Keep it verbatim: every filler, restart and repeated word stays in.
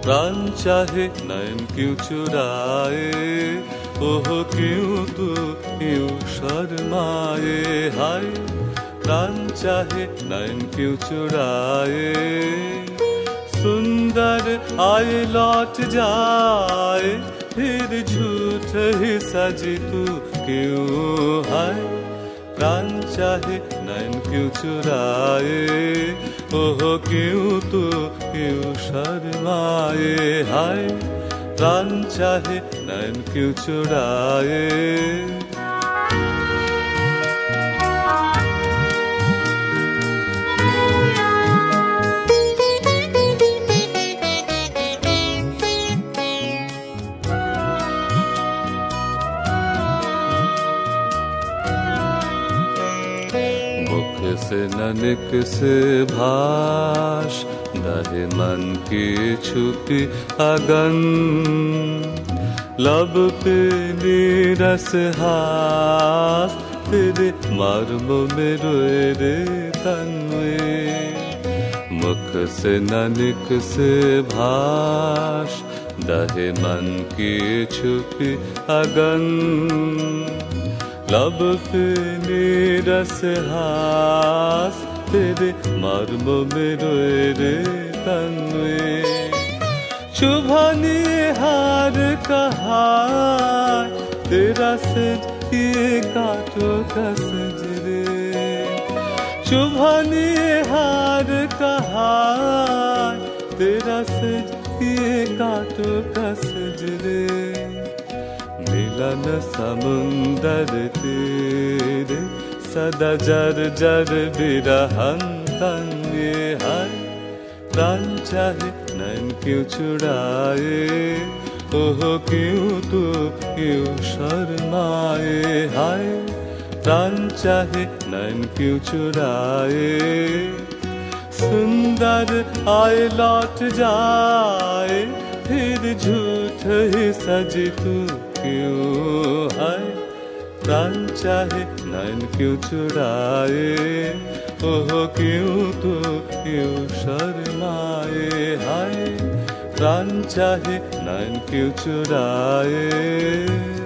प्राण चाहे नैन क्यों चुराए, ओह क्यों तू क्यों शर्माए। हाय प्राण चाहे नैन क्यों चुराए, सुंदर आए लौट जाए, फिर झूठ ही सजी तू क्यों। हाय प्राण चाहे नैन क्यों चुराए, ओह क्यों तू क्यों शर्माए। हाय प्राण चाहे नैन क्यों चुराए। से ननिक से भाष, दहे मन की छुपी अगन, लब पे नीरस हास, तेरे मर्म में रोए रे तन में। मुख से ननिक से भाष, दहे मन की छुपी अगन, लब पे नीरस हास, तेरे मर्म में रोए रे तन में। चुभाने हार कहा तेरा सज ये काटो का सजरे, चुभाने हार कहा तेरा सज ये काटो का सजरे। मिलन समुंदर तेरे सदा जर जर बिरहन तंगे। हाय प्राण चाहे नैन क्यों चुराए, ओह क्यों तू क्यों शर्माए। हाय प्राण चाहे नैन क्यों चुराए, सुंदर आए लौट जाए, फिर झूठ ही सजी तू क्यों। हाय प्राण चाहे नैन क्यों चुराए, ओह क्यों तू क्यों शर्माए। हाय प्राण चाहे नैन क्यों चुराए।